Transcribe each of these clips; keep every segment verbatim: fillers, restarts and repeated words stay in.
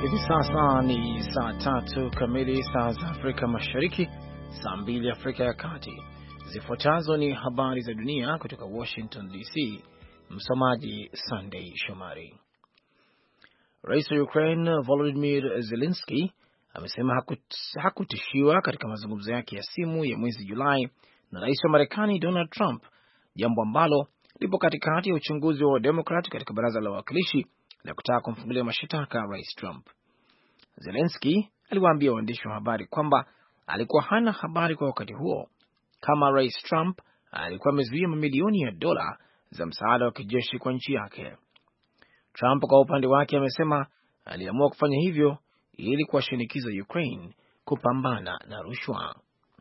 Hivi sasa ni saa tatu kamili saa za Afrika Mashariki, saa mbili Afrika ya Kati. Zifuatazo ni habari za dunia kutoka Washington D C. Msomaji Sunday Shomari. Rais wa Ukraine Volodymyr Zelensky amesema hakut, hakutishiwa katika mazungumzo yake ya simu ya mwezi Julai na rais wa Marekani Donald Trump, jambo ambalo lipo katikati ya uchunguzi wa Democrat katika baraza la wawakilishi na kutaka kumfungulia mashitaka rais Trump. Zelensky aliwaambia waandishi wa habari kwamba alikuwa hana habari kwa wakati huo kama rais Trump alikuwa amezuia mamilioni ya dola za msaada wa kijeshi kwa nchi yake. Trump kwa upande wake amesema aliamua kufanya hivyo ili kuwashinikiza Ukraine kupambana na rushwa.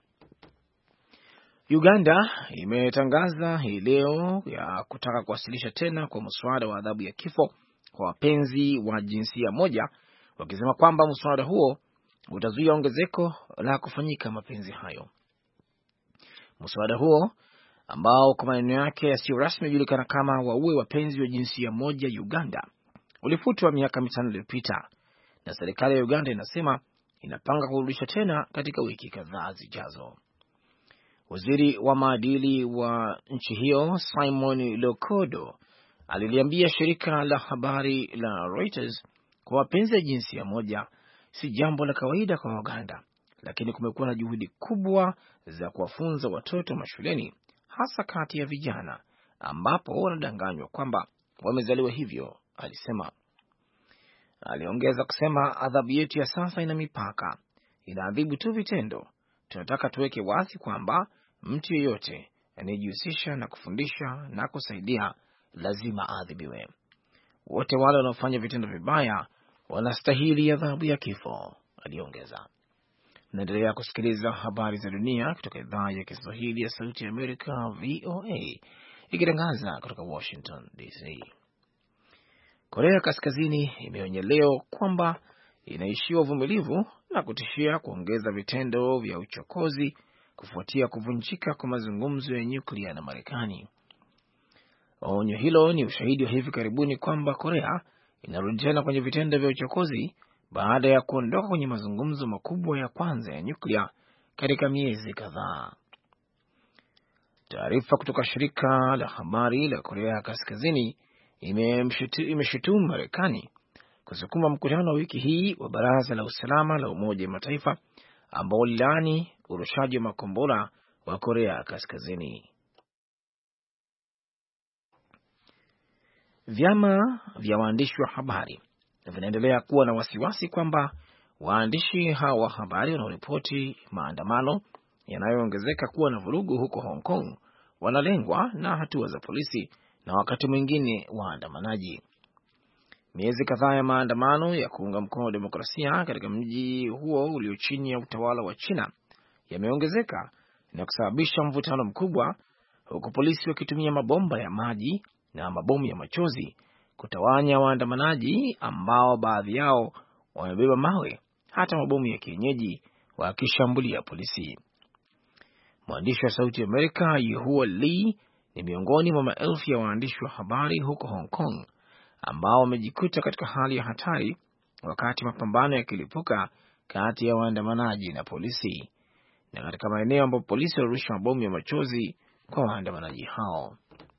Uganda imetangaza hii leo ya kutaka kuwasilisha tena kwa mswada wa adhabu ya kifo kwa wapenzi wa jinsia moja, wakisema kwamba mswada huo utazuia ongezeko la kufanyika mapenzi hayo. Mswada huo ambao kwa maneno yake yasiyo rasmi unajulikana kama waue wapenzi wa jinsia moja Uganda ulifutwa miaka mitano iliyopita, na serikali ya Uganda inasema inapanga kurudisha tena katika wiki kadhaa zijazo. Waziri wa maadili wa nchi hiyo Simon Lokodo aliliambia shirika la habari la Reuters kwa wapenzi wa jinsia moja si jambo la kawaida kwa Uganda, lakini kumekuwa na juhudi kubwa za kuwafunza watoto mashuleni, hasa kati ya vijana ambapo wanadanganywa kwamba wamezaliwa hivyo, alisema. Aliongeza kusema adhabu yetu ya sasa ina mipaka, inaadhibu tu vitendo. Tunataka tuweke wazi kwamba mtu yeyote anayejihusisha na kufundisha na kusaidia lazima adhibiwe. Wote wale wanaofanya vitendo vibaya wanastahili adhabu ya kifo, aliongeza. Naendelea kusikiliza habari za dunia kutoka idhaa ya Kiswahili ya Sauti ya Amerika V O A ikitangaza kutoka Washington D C. Korea Kaskazini imeonya leo kwamba inaishiwa uvumilivu na kutishia kuongeza vitendo vya uchokozi kufuatia kuvunjika kwa mazungumzo ya nyuklia na Marekani. Onyo hilo ni ushahidi wa hivi karibuni kwamba Korea inarudi tena kwenye vitendo vya uchokozi baada ya kuondoka kwenye mazungumzo makubwa ya kwanza ya nyuklia katika miezi kadhaa. Taarifa kutoka shirika la habari la Korea Kaskazini imeshutumu Marekani kusukuma mkutano wa wiki hii wa Baraza la Usalama la Umoja wa Mataifa ambao lilaani urushaji wa makombora wa Korea Kaskazini. Vyama vya waandishi wa habari vinaendelea kuwa na wasiwasi kwamba waandishi hawa wa habari wanaoripoti maandamano yanayoongezeka kuwa na vurugu huko Hong Kong wanalengwa na hatua za polisi na wakati mwingine waandamanaji. Miezi kadhaa ya maandamano ya kuunga mkono demokrasia katika mji huo ulio chini ya utawala wa China yameongezeka na kusababisha mvutano mkubwa, huku polisi wakitumia mabomba ya maji na mabomu ya machozi kutawanya waandamanaji ambao baadhi yao wamebeba mawe, hata mabomu ya kienyeji, wakishambulia polisi. Mwandishi wa Sauti ya Amerika Yehua Lee ni miongoni mwa maelfu ya waandishi wa habari huko Hong Kong ambao wamejikuta katika hali ya hatari wakati mapambano yakilipuka kati ya waandamanaji na polisi, na katika maeneo ambapo polisi walirusha mabomu ya machozi kwa waandamanaji hao.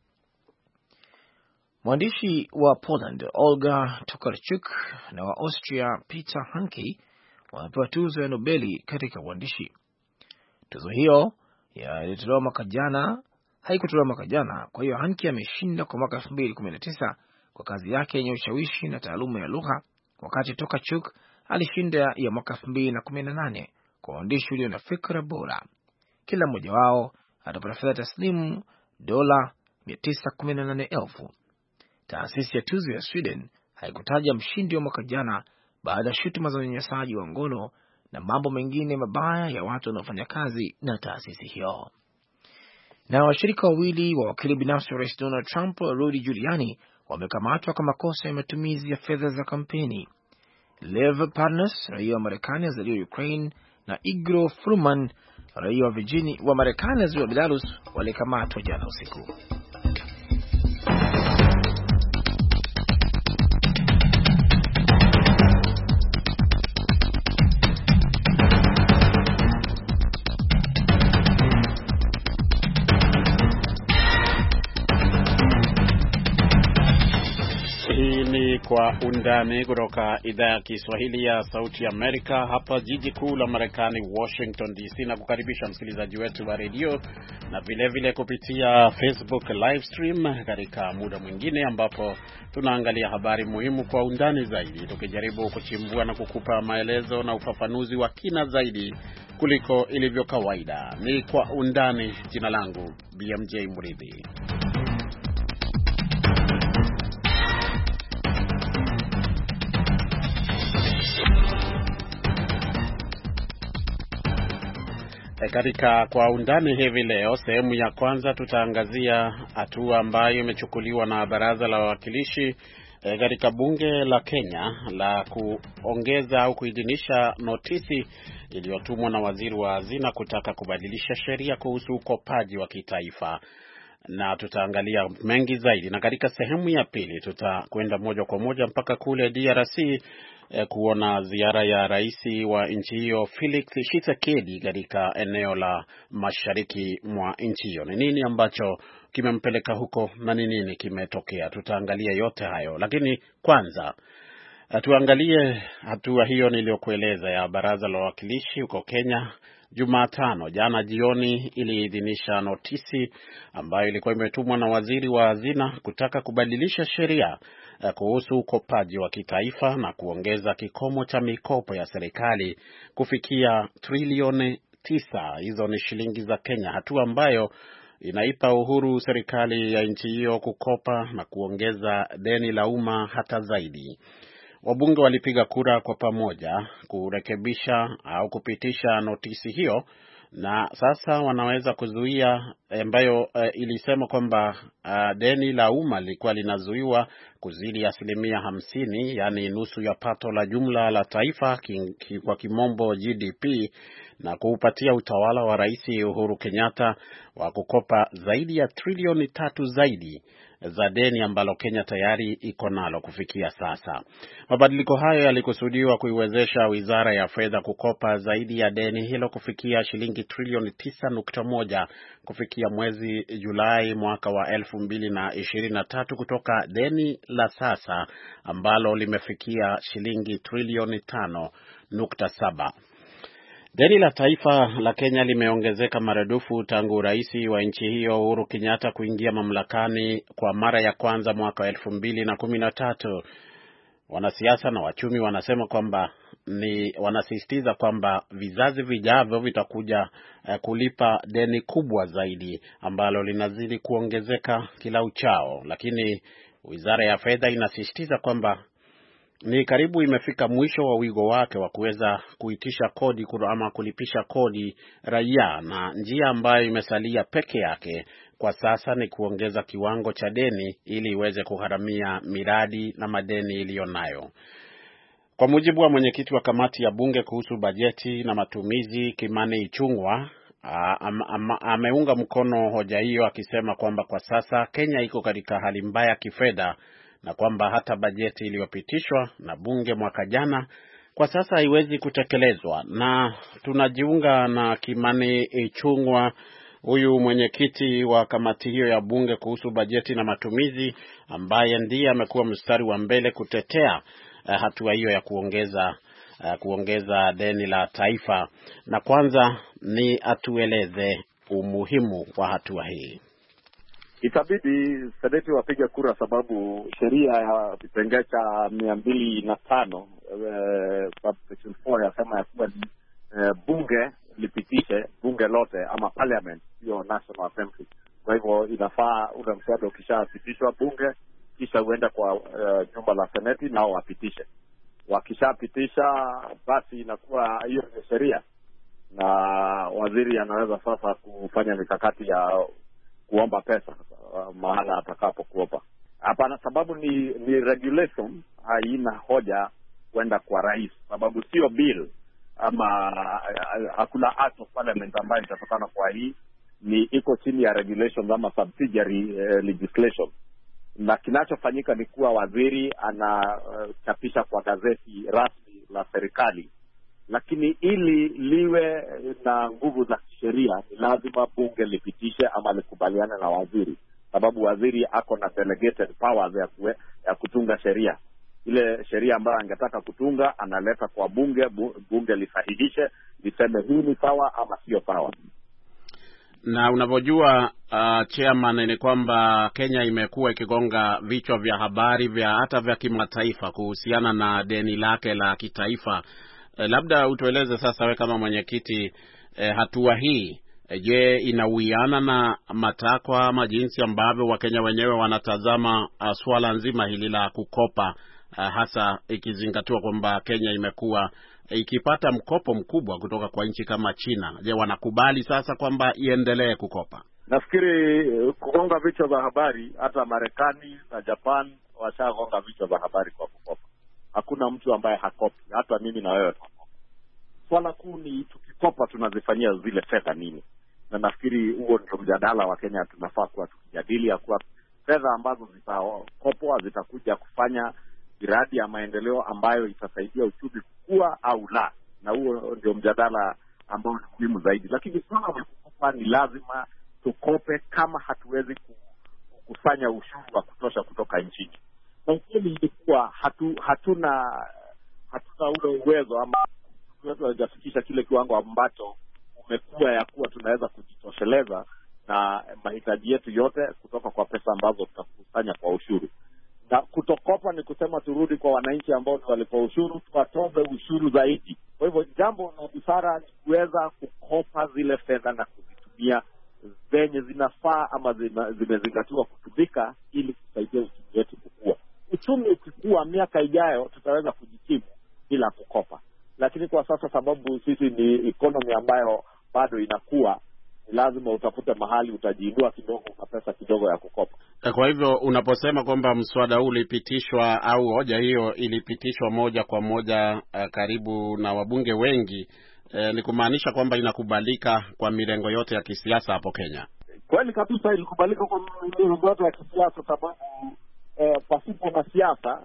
Mwandishi wa Poland Olga Tokarczuk na wa Austria Peter Hanke wamepewa tuzo ya Nobeli katika uandishi. Tuzo hiyo ilitolewa mwaka jana, haikutolewa mwaka jana, kwa hiyo Hanke ameshinda kwa mwaka elfu mbili kumi na tisa kwa kazi yake yenye ushawishi na taaluma ya lugha, wakati Tokarczuk alishinda ya mwaka elfu mbili kumi na nane kwa uandishi ulio na fikra bora. Kila mmoja wao atapata fedha taslimu dola mia tisa kumi na nane elfu. Taasisi ya tuzo ya Sweden haikutaja mshindi wa mwaka jana baada ya shutuma za unyanyasaji wa ngono na mambo mengine mabaya ya watu wanaofanya kazi na taasisi hiyo. Na washirika wawili wa wakili binafsi wa Rais Donald Trump, Rudy Giuliani, wamekamatwa kwa makosa ya matumizi ya fedha za kampeni. Lev Parnas, raia wa Marekani azaliwa Ukraine, na Igor Fruman, raia wa Virginia wa Marekani azaliwa Belarus, walikamatwa jana usiku. ni Kwa Undani kutoka idhaa ya Kiswahili ya Sauti ya Amerika hapa jiji kuu la Marekani, Washington D C, na kukaribisha msikilizaji wetu wa redio na vile vile kupitia Facebook live stream katika muda mwingine ambapo tunaangalia habari muhimu kwa undani zaidi, tukijaribu kuchimbua na kukupa maelezo na ufafanuzi wa kina zaidi kuliko ilivyo kawaida. Ni Kwa Undani. Jina langu B M J Mridhi. E, katika Kwa Undani hivi leo, sehemu ya kwanza tutaangazia hatua ambayo imechukuliwa na Baraza la Wawakilishi e, katika bunge la Kenya la kuongeza au kuidhinisha notisi iliyotumwa na waziri wa hazina kutaka kubadilisha sheria kuhusu ukopaji wa kitaifa, na tutaangalia mengi zaidi. Na katika sehemu ya pili tutakwenda moja kwa moja mpaka kule D R C eh, kuona ziara ya rais wa nchi hiyo Felix Tshisekedi katika eneo la mashariki mwa nchi hiyo. Ni nini ambacho kimempeleka huko na ni nini kimetokea? Tutaangalia yote hayo, lakini kwanza tuangalie hatua hiyo niliyokueleza ya Baraza la Wawakilishi huko Kenya. Jumatano jana jioni iliidhinisha notisi ambayo ilikuwa imetumwa na waziri wa hazina kutaka kubadilisha sheria kuhusu ukopaji wa kitaifa na kuongeza kikomo cha mikopo ya serikali kufikia trilioni tisa. Hizo ni shilingi za Kenya, hatua ambayo inaipa uhuru serikali ya nchi hiyo kukopa na kuongeza deni la umma hata zaidi. Wabunge walipiga kura kwa pamoja kurekebisha au kupitisha notisi hiyo, na sasa wanaweza kuzuia ambayo uh, ilisema kwamba uh, deni la umma lilikuwa linazuiwa kuzidi asilimia hamsini, yani nusu ya pato la jumla la taifa ki, ki, kwa kimombo G D P, na kuupatia utawala wa Rais Uhuru Kenyatta wa kukopa zaidi ya trilioni tatu zaidi za deni ambalo Kenya tayari iko nalo kufikia sasa. Mabadiliko hayo yalikusudiwa kuiwezesha Wizara ya Fedha kukopa zaidi ya deni hilo kufikia shilingi trilioni tisa nukta moja kufikia mwezi Julai mwaka wa elfu mbili na ishirini na tatu kutoka deni la sasa ambalo limefikia shilingi trilioni tano nukta saba. Deni la taifa la Kenya limeongezeka maradufu tangu rais wa nchi hiyo Uhuru Kenyatta kuingia mamlakani kwa mara ya kwanza mwaka wa elfu mbili na kumi na tatu. Wanasiasa na wachumi wanasema kwamba ni wanasisitiza kwamba vizazi vijavyo vitakuja uh, kulipa deni kubwa zaidi ambalo linazidi kuongezeka kila uchao, lakini Wizara ya Fedha inasisitiza kwamba ni karibu imefika mwisho wa wigo wake wa kuweza kuitisha kodi ama kulipisha kodi raia, na njia ambayo imesalia peke yake kwa sasa ni kuongeza kiwango cha deni ili iweze kuharamia miradi na madeni iliyonayo. Kwa mujibu wa mwenyekiti wa kamati ya bunge kuhusu bajeti na matumizi, Kimani Ichung'wah, ameunga mkono hoja hiyo akisema kwamba kwa sasa Kenya iko katika hali mbaya kifedha na kwamba hata bajeti iliyopitishwa na bunge mwaka jana kwa sasa haiwezi kutekelezwa. Na tunajiunga na Kimani Ichung'wah, huyu mwenyekiti wa kamati hiyo ya bunge kuhusu bajeti na matumizi, ambaye ndiye amekuwa mstari wa mbele kutetea uh, hatua hiyo ya kuongeza uh, kuongeza deni la taifa. Na kwanza ni atueleze umuhimu wa hatua hii. Itabidi seneti wapige kura sababu sheria ya kipengele cha mia mbili na tano subsection four yasema ya kuwa e, bunge lipitishe, bunge lote ama parliament, hiyo National Assembly. Kwa hivyo inafaa ule mswada ukishapitishwa bunge kisha uende kwa uh, jumba la seneti nao wapitishe. Wakishapitisha basi inakuwa hiyo ni sheria, na waziri anaweza sasa kufanya mikakati ya kuomba pesa uh, mahala atakapo kuomba. Hapana, sababu ni ni regulation, haina hoja kwenda kwa rais, sababu sio bill ama uh, hakuna act of parliament ambayo itatokana kwa hii, ni iko chini ya regulation ama subsidiary uh, legislation. Na kinachofanyika ni kuwa waziri anachapisha uh, kwa gazeti rasmi la serikali, lakini ili liwe na nguvu za sheria ni lazima bunge lipitishe ama likubaliane na waziri, sababu waziri ako na delegated powers ya, kue, ya kutunga sheria. ile sheria ambayo angetaka kutunga analeta kwa bunge, bunge lisahihishe, liseme hii ni sawa ama sio sawa. Na unavyojua uh, chairman, ni kwamba Kenya imekuwa ikigonga vichwa vya habari vya hata vya kimataifa kuhusiana na deni lake la kitaifa. Eh, labda utueleze sasa wewe kama mwenyekiti, eh, hatua hii eh, je, inawiana na matakwa ama jinsi ambavyo Wakenya wenyewe wanatazama uh, swala nzima hili la kukopa, uh, hasa ikizingatiwa kwamba Kenya imekuwa ikipata mkopo mkubwa kutoka kwa nchi kama China? Je, wanakubali sasa kwamba iendelee kukopa? Nafikiri kugonga vichwa vya habari, hata Marekani na Japan washagonga vichwa vya habari kwa kukopa. Hakuna mtu ambaye hakopi, hata mimi na wewe tunakopa. Swala kuu ni tukikopa tunazifanyia zile fedha nini? Na nafikiri huo ndio mjadala wa Kenya tunafaa kuwa tukijadili, ya kuwa fedha ambazo zitakopwa zitakuja kufanya miradi ya maendeleo ambayo itasaidia uchumi kukua au la. Na huo ndio mjadala ambao ni muhimu zaidi. Lakini swala la kukopa ni lazima tukope kama hatuwezi kukusanya ushuru wa kutosha kutoka nchini. Na ukweli ilikuwa hatu, hatuna hatuna ule uwezo ama hatujafikisha kile kiwango ambacho umekuwa ya kuwa tunaweza kujitosheleza na mahitaji yetu yote kutoka kwa pesa ambazo tutakusanya kwa ushuru. Na kutokopa ni kusema turudi kwa wananchi ambao ni walipa ushuru, tuwatoze ushuru zaidi. Kwa hivyo jambo la busara ni kuweza kukopa zile fedha na kuzitumia zenye zinafaa ama zimezingatiwa kutumika ili kusaidia uchumi wetu kukua. Uchumi ukikua miaka ijayo tutaweza kujikimu bila kukopa. Lakini kwa sasa, sababu sisi ni economy ambayo bado inakuwa, ni lazima utafute mahali utajiinua kidogo na pesa kidogo ya kukopa. Kwa hivyo unaposema kwamba mswada huu ulipitishwa au hoja hiyo ilipitishwa moja kwa moja uh, karibu na wabunge wengi, uh, ni kumaanisha kwamba inakubalika kwa mirengo yote ya kisiasa hapo Kenya? Kweli kabisa, ilikubalika kwa mirengo yote ya kisiasa, sababu eh, pasipo na siasa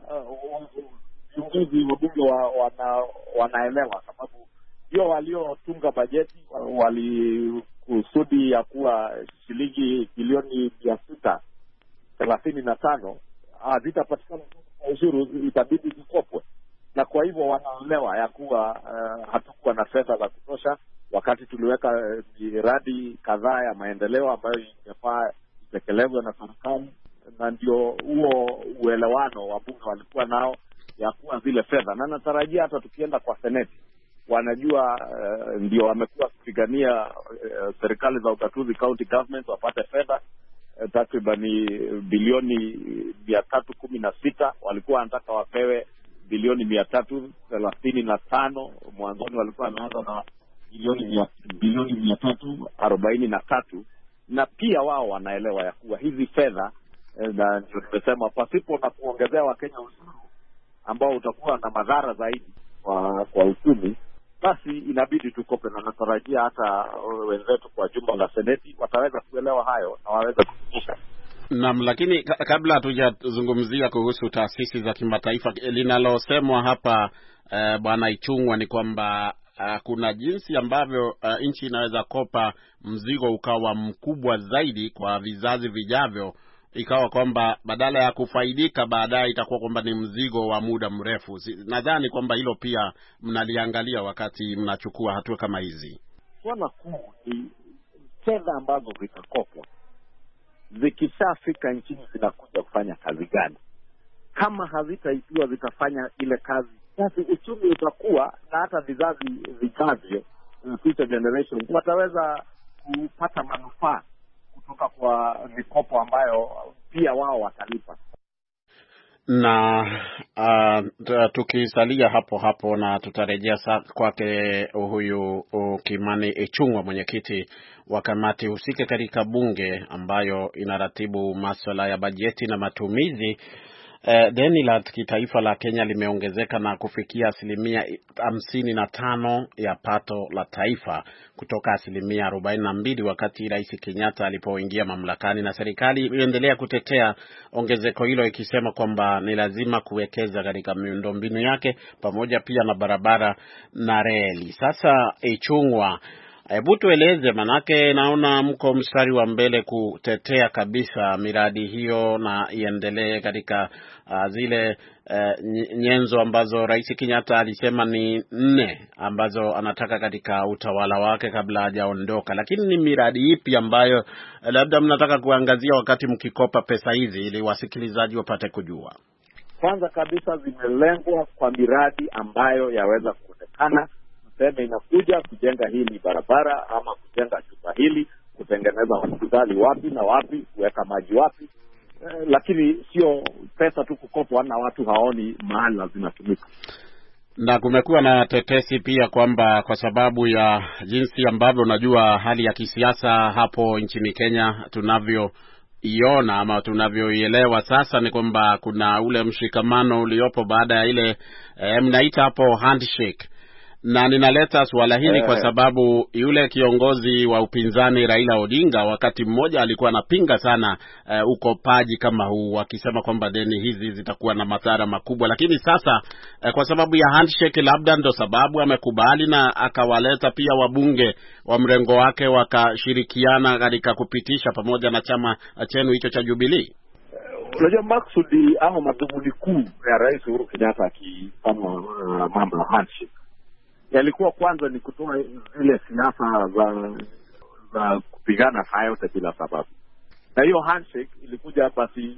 viongozi uh, wabunge wa, wana, wanaelewa, sababu ndio waliotunga bajeti, walikusudi ya kuwa shilingi bilioni mia sita thelathini na tano hazitapatikana kwa ushuru, itabidi zikopwe. Na kwa hivyo wanaelewa ya kuwa uh, hatukuwa na fedha za kutosha wakati tuliweka miradi uh, kadhaa ya maendeleo ambayo ingefaa itekelezwe na serikali. Na ndio huo uelewano wabunge walikuwa nao ya kuwa zile fedha, na natarajia hata tukienda kwa seneti wanajua uh, ndio wamekuwa kupigania uh, serikali za ugatuzi, county government, wapate fedha uh, takribani bilioni mia tatu kumi na sita. Walikuwa wanataka wapewe bilioni mia tatu thelathini na tano. Mwanzoni walikuwa wanaanza na bilioni mia, bilioni mia tatu arobaini na tatu. Na pia wao wanaelewa ya kuwa hizi fedha uh, na ndio nimesema pasipo na kuongezea Wakenya ushuru ambao utakuwa na madhara zaidi kwa, kwa uchumi, basi inabidi tukope. Na natarajia hata wenzetu kwa jumba la seneti wataweza kuelewa hayo na waweza kufikisha. Naam, lakini kabla hatujazungumzia kuhusu taasisi za kimataifa, linalosemwa hapa uh, Bwana Ichung'wa ni kwamba uh, kuna jinsi ambavyo uh, nchi inaweza kopa mzigo ukawa mkubwa zaidi kwa vizazi vijavyo, ikawa kwamba badala ya kufaidika baadaye itakuwa kwamba ni mzigo wa muda mrefu. Nadhani kwamba hilo pia mnaliangalia wakati mnachukua hatua kama hizi. Swala kuu ni fedha ambazo zitakopwa zikishafika nchini zinakuja kufanya kazi gani? Kama hazitaipiwa zitafanya ile kazi, basi uchumi utakuwa, na hata vizazi vijavyo, future generation, wataweza kupata manufaa kutoka kwa mikopo ambayo pia wao watalipa. Na uh, tukisalia hapo hapo na tutarejea kwake huyu Kimani Ichung'wa, mwenyekiti wa kamati husika katika bunge ambayo inaratibu masuala ya bajeti na matumizi. Uh, deni la kitaifa la Kenya limeongezeka na kufikia asilimia hamsini na tano ya pato la taifa kutoka asilimia arobaini na mbili wakati Rais Kenyatta alipoingia mamlakani, na serikali inaendelea kutetea ongezeko hilo ikisema kwamba ni lazima kuwekeza katika miundombinu yake pamoja pia na barabara na reli. Sasa Ichung'wa, Hebu tueleze, manake naona mko mstari wa mbele kutetea kabisa miradi hiyo na iendelee katika uh, zile uh, nyenzo ambazo Rais Kenyatta alisema ni nne ambazo anataka katika utawala wake kabla hajaondoka. Lakini ni miradi ipi ambayo labda mnataka kuangazia wakati mkikopa pesa hizi ili wasikilizaji wapate kujua? Kwanza kabisa zimelengwa kwa miradi ambayo yaweza kuonekana. Tuseme inakuja kujenga hili barabara ama kujenga chumba hili, kutengeneza hospitali wapi na wapi, kuweka maji wapi. Eh, lakini sio pesa tu kukopwa na watu haoni mahali zinatumika. Na kumekuwa na tetesi pia kwamba kwa sababu ya jinsi ambavyo unajua hali ya kisiasa hapo nchini Kenya tunavyoiona ama tunavyoielewa sasa, ni kwamba kuna ule mshikamano uliopo baada ya ile eh, mnaita hapo handshake. Na ninaleta swala hili kwa sababu yule kiongozi wa upinzani Raila Odinga wakati mmoja alikuwa anapinga sana uh, ukopaji kama huu, akisema kwamba deni hizi zitakuwa na madhara makubwa. Lakini sasa uh, kwa sababu ya handshake, labda ndo sababu amekubali na akawaleta pia wabunge wa mrengo wake wakashirikiana katika kupitisha pamoja na chama chenu hicho cha Jubilee. Unajua maksudi ama madhumuni kuu ya Rais Uhuru Kenyatta akifanya uh, mambo ya handshake yalikuwa kwanza ni kutoa zile siasa za za kupigana hayo bila sababu. Na hiyo handshake ilikuja basi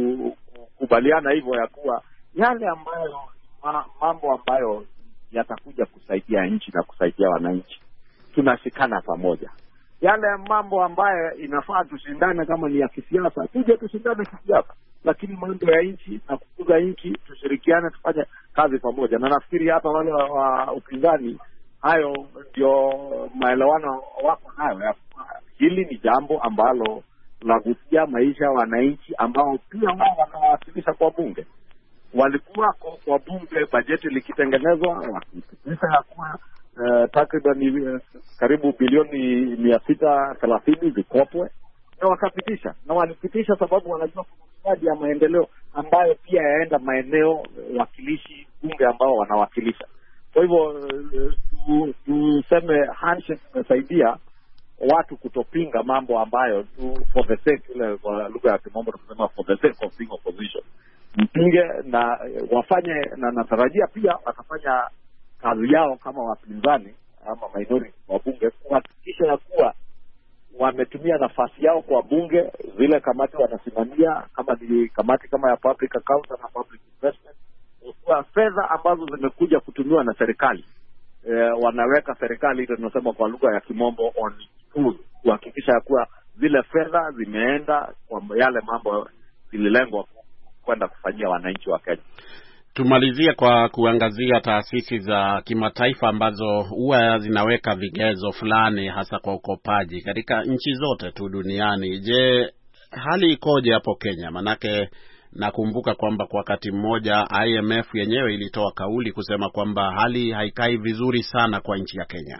kukubaliana hivyo ya kuwa yale ambayo ma, mambo ambayo yatakuja kusaidia nchi na kusaidia wananchi tunashikana pamoja. Yale mambo ambayo inafaa tushindane kama ni ya kisiasa, tuje tushindane kisiasa, lakini mambo ya nchi na kukuza nchi tushirikiane, tufanye kazi pamoja. Na nafikiri hata wale wa, wa upinzani hayo ndio maelewano wako nayo. Hili ni jambo ambalo lagusia maisha wananchi ambao pia wao wanawasilisha kwa bunge. Walikuwa kwa bunge bajeti likitengenezwa wakipitisha ya kuwa Uh, takriban uh, karibu bilioni mia sita thelathini zikopwe, na wakapitisha. Na walipitisha sababu wanajua kuna miradi ya maendeleo ambayo pia yaenda maeneo wakilishi bunge ambao wanawakilisha. Kwa hivyo tuseme uh, handshake imesaidia watu kutopinga mambo ambayo tu for the sake, ile kwa lugha ya kimombo tunasema for the sake of being opposition. Mpinge na wafanye, na natarajia pia watafanya kazi yao kama wapinzani ama minority wa bunge kuhakikisha ya kuwa wametumia nafasi yao kwa bunge, zile kamati wanasimamia, kama ni kamati kama ya public account na public investment, kwa fedha ambazo zimekuja kutumiwa na serikali e, wanaweka serikali ile tunasema kwa lugha ya kimombo on full, kuhakikisha ya kuwa zile fedha zimeenda kwa yale mambo zililengwa kwenda kufanyia wananchi wa Kenya. Tumalizie kwa kuangazia taasisi za kimataifa ambazo huwa zinaweka vigezo fulani hasa kwa ukopaji katika nchi zote tu duniani. Je, hali ikoje hapo Kenya? Manake nakumbuka kwamba kwa wakati mmoja I M F yenyewe ilitoa kauli kusema kwamba hali haikai vizuri sana kwa nchi ya Kenya.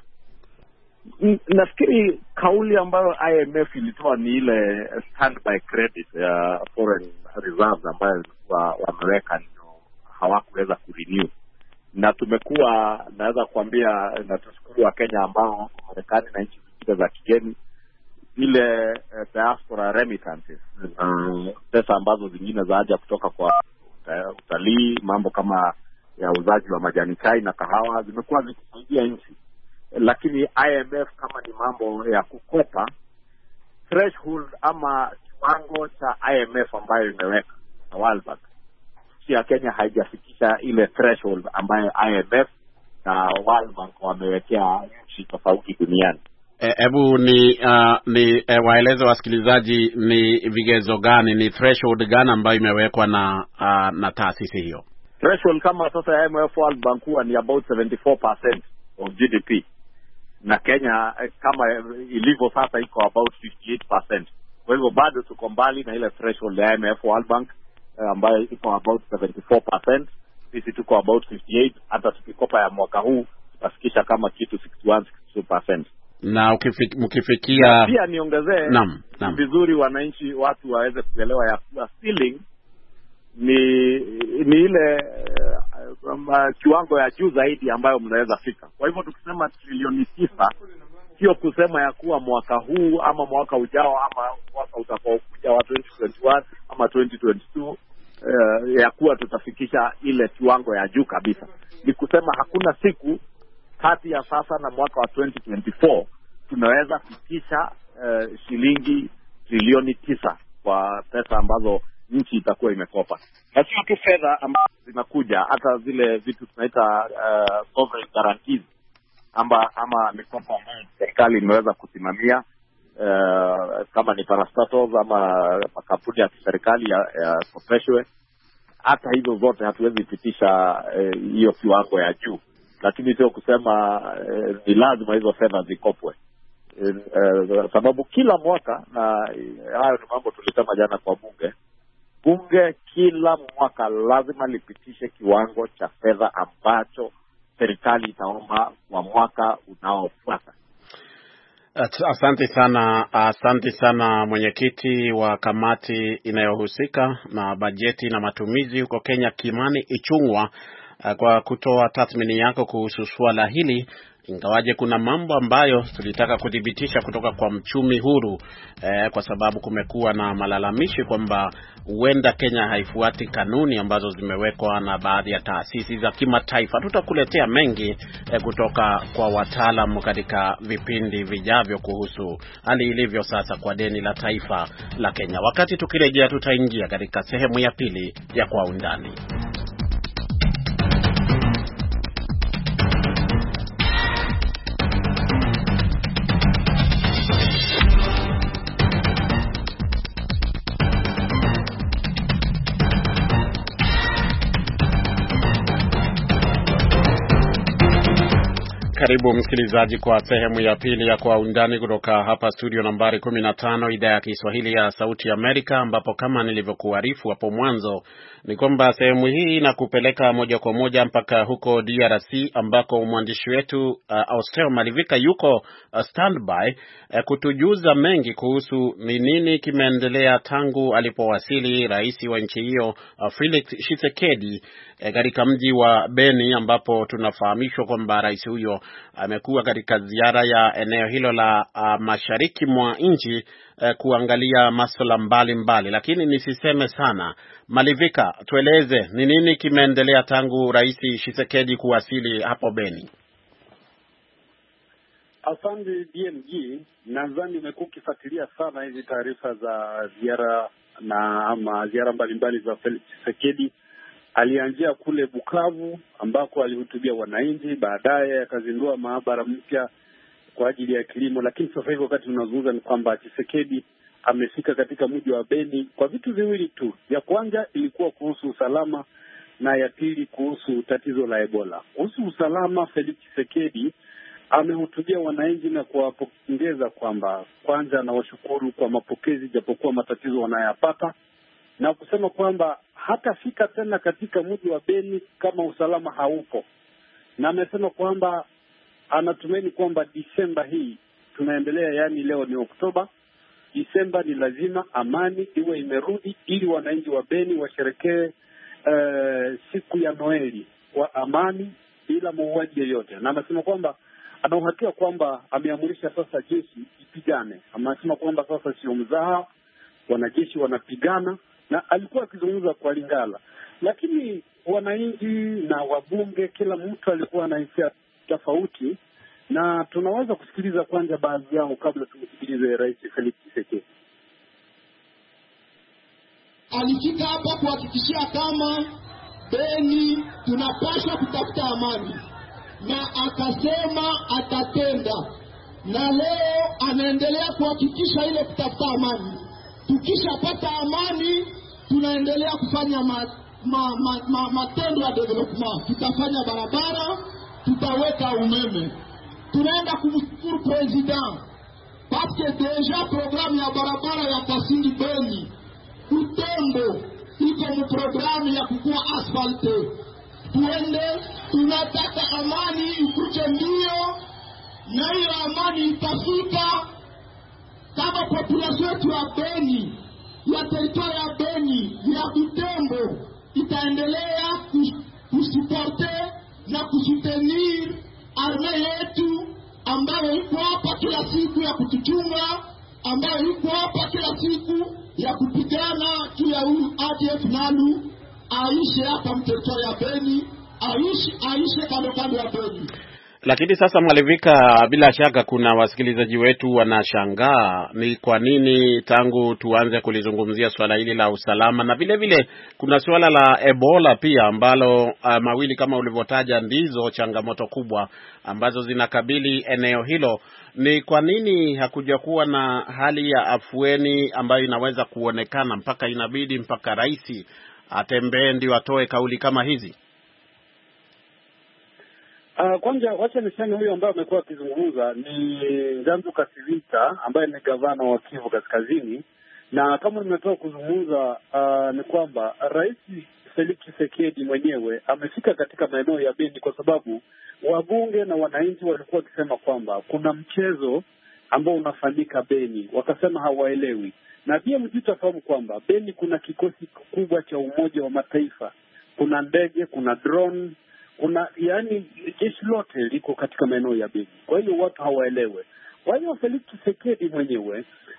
Nafikiri kauli ambayo I M F ilitoa ni ile standby credit ya uh, foreign reserves ambayo walikuwa wameweka hawakuweza kurenew. Na tumekuwa, naweza kuambia na tushukuru wa Kenya ambao Marekani na nchi zingine za kigeni, ile uh, diaspora remittances uh, pesa ambazo zingine zaja kutoka kwa uh, utalii, mambo kama ya uzaji wa majani chai na kahawa zimekuwa zikisaidia nchi. Lakini I M F kama ni mambo ya kukopa, threshold ama kiwango cha I M F ambayo imeweka na World Bank, ya Kenya haijafikisha ile threshold ambayo I M F na World Bank wamewekea nchi tofauti duniani. Hebu e, ni uh, ni e, waeleze wasikilizaji ni vigezo gani, ni threshold gani ambayo imewekwa na uh, na taasisi hiyo? Threshold kama sasa I M F World Bank huwa ni about seventy-four percent of G D P. Na Kenya kama ilivyo sasa iko about fifty-eight percent. Kwa hivyo bado tuko mbali na ile threshold ya I M F World Bank ambayo iko about seventy-four percent. Sisi tuko about fifty-eight. Hata tukikopa ya mwaka huu tutafikisha kama kitu sixty-one sixty-two percent. Na ukifik, mkifikia na pia niongezee naam naam vizuri wananchi watu waweze kuelewa ya kuwa ceiling ni ni ile uh, um, kiwango ya juu zaidi ambayo mnaweza fika. Kwa hivyo tukisema trilioni tisa sio kusema ya kuwa mwaka huu ama mwaka ujao ama mwaka utakaokuja wa twenty twenty-one ama twenty twenty-two uh, ya kuwa tutafikisha ile kiwango ya juu kabisa. Ni kusema hakuna siku kati ya sasa na mwaka wa twenty twenty-four tunaweza fikisha uh, shilingi trilioni tisa kwa pesa ambazo nchi itakuwa imekopa. Na sio tu fedha ambazo zinakuja, hata zile vitu tunaita uh, sovereign guarantees ama ama mikopo ambayo serikali imeweza kusimamia, uh, kama ni parastatals ama makampuni ya serikali ya, ya kopeshwe. Hata hizo zote hatuwezi pitisha hiyo uh, kiwango ya juu, lakini sio kusema uh, ni lazima hizo fedha zikopwe. Uh, sababu kila mwaka, na uh, hayo ni mambo tulisema jana kwa bunge, bunge kila mwaka lazima lipitishe kiwango cha fedha ambacho serikali itaomba kwa mwaka unaofuata. Asante sana, asante sana mwenyekiti wa kamati inayohusika na bajeti na matumizi huko Kenya, Kimani Ichung'wah, kwa kutoa tathmini yako kuhusu swala hili. Ingawaje kuna mambo ambayo tulitaka kudhibitisha kutoka kwa mchumi huru eh, kwa sababu kumekuwa na malalamishi kwamba huenda Kenya haifuati kanuni ambazo zimewekwa na baadhi ya taasisi za kimataifa. Tutakuletea mengi eh, kutoka kwa wataalamu katika vipindi vijavyo kuhusu hali ilivyo sasa kwa deni la taifa la Kenya. Wakati tukirejea, tutaingia katika sehemu ya pili ya Kwa Undani. Karibu msikilizaji kwa sehemu ya pili ya Kwa Undani kutoka hapa studio nambari kumi na tano idhaa ya Kiswahili ya Sauti Amerika, ambapo kama nilivyokuarifu hapo mwanzo ni kwamba sehemu hii inakupeleka moja kwa moja mpaka huko D R C, ambako mwandishi wetu uh, Austeo Malivika yuko uh, standby uh, kutujuza mengi kuhusu ni nini kimeendelea tangu alipowasili rais wa nchi hiyo uh, Felix Tshisekedi katika uh, mji wa Beni, ambapo tunafahamishwa kwamba rais huyo amekuwa katika ziara ya eneo hilo la uh, mashariki mwa nchi uh, kuangalia masuala mbalimbali. Lakini nisiseme sana, Malivika, tueleze ni nini kimeendelea tangu rais Tshisekedi kuwasili hapo Beni? Asante B M G, nadhani umekuwa ukifuatilia sana hizi taarifa za ziara na ama ziara mbalimbali za Felix Tshisekedi. Alianzia kule Bukavu ambako alihutubia wananchi, baadaye akazindua maabara mpya kwa ajili ya kilimo. Lakini sasa hivi wakati tunazungumza ni kwamba Tshisekedi amefika katika mji wa Beni kwa vitu viwili tu. Ya kwanza ilikuwa kuhusu usalama na ya pili kuhusu tatizo la Ebola. Kuhusu usalama, Felix Tshisekedi amehutubia wananchi na kuwapongeza kwamba kwanza anawashukuru kwa mapokezi japokuwa matatizo wanayapata, na kusema kwamba hatafika tena katika mji wa Beni kama usalama haupo. Na amesema kwamba anatumaini kwamba Disemba hii tunaendelea, yani leo ni Oktoba, Disemba ni lazima amani iwe imerudi ili wananchi wa Beni washerekee uh, siku ya Noeli kwa amani bila mauaji yoyote. Na amesema kwamba ana uhakika kwamba ameamurisha sasa jeshi ipigane. Amesema kwamba sasa sio mzaha, wanajeshi wanapigana, na alikuwa akizungumza kwa Lingala. Lakini wananchi na wabunge, kila mtu alikuwa na hisia tofauti, na tunaweza kusikiliza kwanza baadhi yao kabla tumsikilize Rais Felix Tshisekedi. Alifika hapa kuhakikishia kama Beni tunapaswa kutafuta amani, na akasema atatenda, na leo anaendelea kuhakikisha ile kutafuta amani. Tukishapata amani tunaendelea kufanya ma, ma, ma, ma, matendo ya development. Tutafanya barabara, tutaweka umeme. Tunaenda kumshukuru president parce que deja programu ya barabara ya Kasindi Beni Utembo iko mu programu ya kukua asfalte. Tuende, tunataka amani ikuje mbio, na hiyo amani itafika kama population yetu ya Beni, ya territoire ya Beni, ya Utembo itaendelea kusuporte na kusutenir arme yetu ambayo iko hapa kila siku ya kutuchunga, ambayo iko hapa kila siku ya kupigana juu ya huyu A D F Nalu, aishe hapa mtoto ya Beni, aishe aishe kando kando ya Beni. Lakini sasa Malivika, bila shaka kuna wasikilizaji wetu wanashangaa ni kwa nini tangu tuanze kulizungumzia swala hili la usalama, na vile vile kuna swala la Ebola pia ambalo uh, mawili kama ulivyotaja ndizo changamoto kubwa ambazo zinakabili eneo hilo. Ni kwa nini hakuja kuwa na hali ya afueni ambayo inaweza kuonekana mpaka inabidi mpaka rais atembee ndio atoe kauli kama hizi? Uh, kwanza wacha niseme huyo ambaye amekuwa akizungumza ni Nzanzu Kasivita ambaye ni gavana wa Kivu Kaskazini, na kama nimetoka kuzungumza uh, ni kwamba Rais Felix Tshisekedi mwenyewe amefika katika maeneo ya Beni kwa sababu wabunge na wananchi walikuwa wakisema kwamba kuna mchezo ambao unafanyika Beni, wakasema hawaelewi. Na pia mjitafahamu kwamba Beni kuna kikosi kikubwa cha Umoja wa Mataifa, kuna ndege, kuna drone, kuna yani jeshi lote liko katika maeneo ya Beni. Kwa hiyo watu hawaelewe. Kwa hiyo Felix Tshisekedi mwenyewe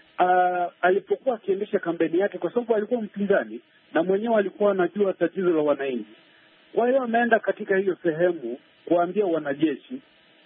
uh, alipokuwa akiendesha kampeni yake, kwa sababu alikuwa mpinzani na mwenyewe alikuwa anajua tatizo la wananchi, kwa hiyo ameenda katika hiyo sehemu kuambia wanajeshi,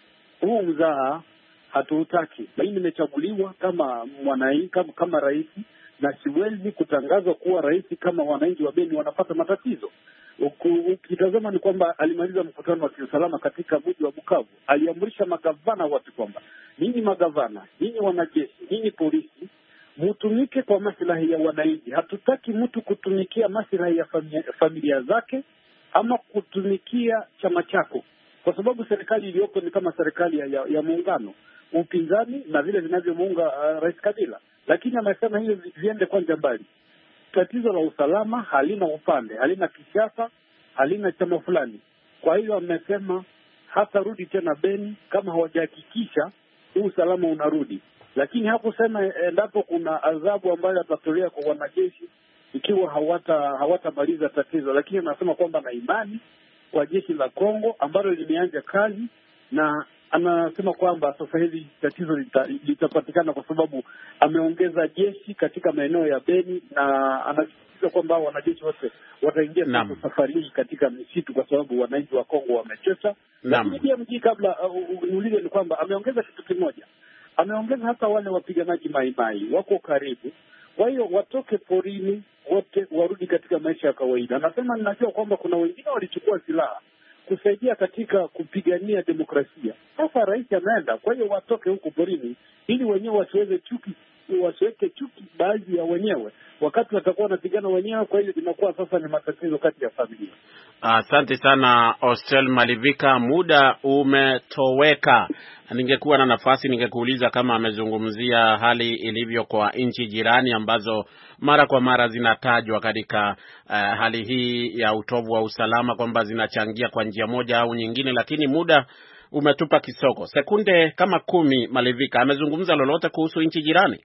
huu mzaha hatuutaki. Mimi nimechaguliwa kama mwananchi, kama, kama rais, na siwezi kutangazwa kuwa rais kama wananchi wa Beni wanapata matatizo. Ukitazama ni kwamba alimaliza mkutano wa kiusalama katika mji wa Bukavu. Aliamrisha magavana wote kwamba ninyi magavana, ninyi wanajeshi, ninyi polisi, mtumike kwa maslahi ya wananchi. Hatutaki mtu kutumikia maslahi ya familia, familia zake ama kutumikia chama chako, kwa sababu serikali iliyopo ni kama serikali ya, ya, ya muungano, upinzani na vile vinavyomuunga uh, Rais Kabila. Lakini amesema hiyo viende kwanza mbali. Tatizo la usalama halina upande, halina kisiasa, halina chama fulani. Kwa hiyo amesema hatarudi tena Beni kama hawajahakikisha huu usalama unarudi. Lakini hakusema endapo kuna adhabu ambayo atatolea kwa wanajeshi ikiwa hawata hawatamaliza tatizo. Lakini anasema kwamba na imani kwa jeshi la Kongo ambalo limeanza kazi, na anasema kwamba sasa hivi tatizo litapatikana lita kwa sababu ameongeza jeshi katika maeneo ya Beni, na anasisitiza kwamba wanajeshi wote wataingia sasa safari hii katika misitu kwa sababu wananchi wa Kongo wamechoka. Lakini pia mji kabla niulize uh, ni kwamba ameongeza kitu kimoja. Ameongeza hata wale wapiganaji maimai wako karibu. Kwa hiyo watoke porini wote warudi katika maisha ya kawaida. Anasema ninajua kwamba kuna wengine walichukua silaha kusaidia katika kupigania demokrasia. Sasa rais ameenda, kwa hiyo watoke huko porini ili wenyewe wasiweze chuki, wasiweke chuki baadhi ya wenyewe wakati watakuwa wanapigana wenyewe. Kwa hiyo inakuwa sasa ni matatizo kati ya familia. Asante uh, sana Ostel Malivika, muda umetoweka. Ningekuwa na nafasi ningekuuliza kama amezungumzia hali ilivyo kwa nchi jirani ambazo mara kwa mara zinatajwa katika uh, hali hii ya utovu wa usalama kwamba zinachangia kwa njia moja au nyingine, lakini muda umetupa kisogo. Sekunde kama kumi. Malivika, amezungumza lolote kuhusu nchi jirani?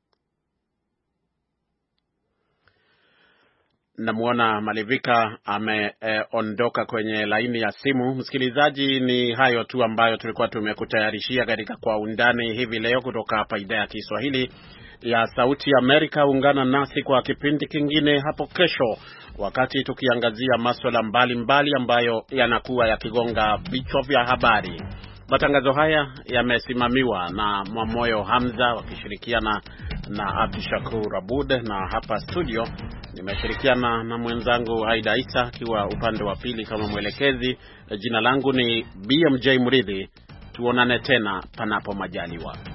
Namuona Malivika ameondoka e, kwenye laini ya simu. Msikilizaji, ni hayo tu ambayo tulikuwa tumekutayarishia katika Kwa Undani hivi leo kutoka hapa idhaa ya Kiswahili ya Sauti ya Amerika. Ungana nasi kwa kipindi kingine hapo kesho, wakati tukiangazia masuala mbalimbali ambayo yanakuwa yakigonga vichwa vya habari. Matangazo haya yamesimamiwa na Mwamoyo Hamza wakishirikiana na Abdishakur Abud, na hapa studio nimeshirikiana na mwenzangu Aida Isa akiwa upande wa pili kama mwelekezi. Jina langu ni B M J Mridhi. Tuonane tena panapo majaliwa.